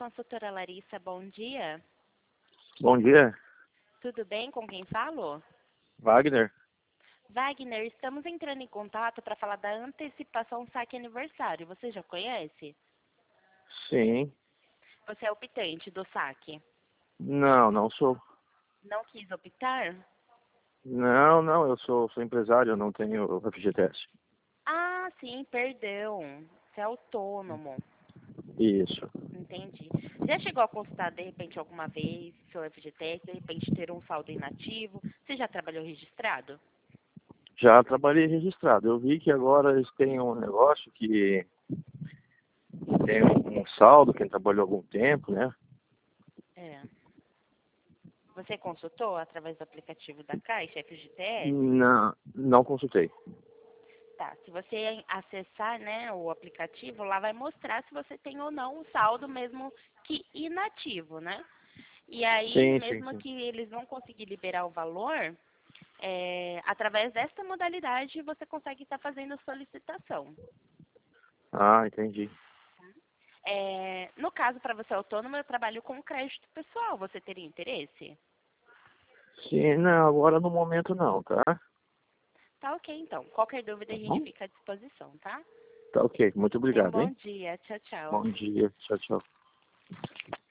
consultora Larissa, bom dia. Bom dia, Tudo bem? Com quem falo? Wagner. Wagner, estamos entrando em contato para falar da antecipação saque aniversário. Você já conhece? Sim. Você é optante do saque. Não, não sou. Não quis optar? Não, eu sou empresário, eu não tenho FGTS. Ah, sim, perdão. Você é autônomo. Isso. Entendi. Já chegou a consultar, de repente, alguma vez seu FGTS, de repente ter um saldo inativo? Você já trabalhou registrado? Já trabalhei registrado. Eu vi que agora eles têm um negócio que tem um saldo, quem trabalhou algum tempo, né? É. Você consultou através do aplicativo da Caixa, FGTS? Não consultei. Tá, se você acessar, né, o aplicativo, lá vai mostrar se você tem ou não o saldo mesmo que inativo, né? E aí, mesmo Sim. que eles vão conseguir liberar o valor, através desta modalidade você consegue estar fazendo a solicitação. Ah, entendi. No caso, para você autônomo, eu trabalho com crédito pessoal. Você teria interesse? Sim, não, agora no momento não, tá? Tá ok, então. Qualquer dúvida Tá a gente bom? fica à disposição, tá? Tá ok, muito Tenha um obrigado, bom hein? dia. Tchau, tchau. Bom dia, tchau, tchau.